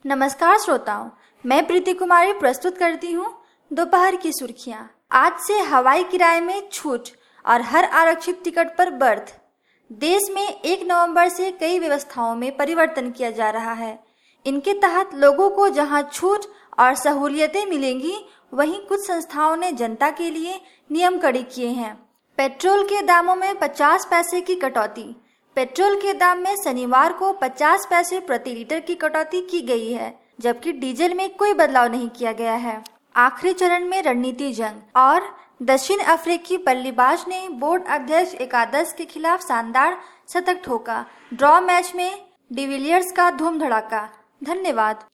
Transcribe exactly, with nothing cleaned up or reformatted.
नमस्कार श्रोताओं, मैं प्रीति कुमारी प्रस्तुत करती हूँ दोपहर की सुर्खियाँ। आज से हवाई किराए में छूट और हर आरक्षित टिकट पर बर्थ। देश में एक नवंबर से कई व्यवस्थाओं में परिवर्तन किया जा रहा है। इनके तहत लोगों को जहां छूट और सहूलियतें मिलेंगी, वहीं कुछ संस्थाओं ने जनता के लिए नियम कड़े किए हैं। पेट्रोल के दामों में पचास पैसे की कटौती। पेट्रोल के दाम में शनिवार को पचास पैसे प्रति लीटर की कटौती की गई है, जबकि डीजल में कोई बदलाव नहीं किया गया है। आखिरी चरण में रणनीति जंग और दक्षिण अफ्रीकी बल्लेबाज ने बोर्ड अध्यक्ष एकादश के खिलाफ शानदार शतक ठोका। ड्रॉ मैच में डिविलियर्स का धूम धड़ाका। धन्यवाद।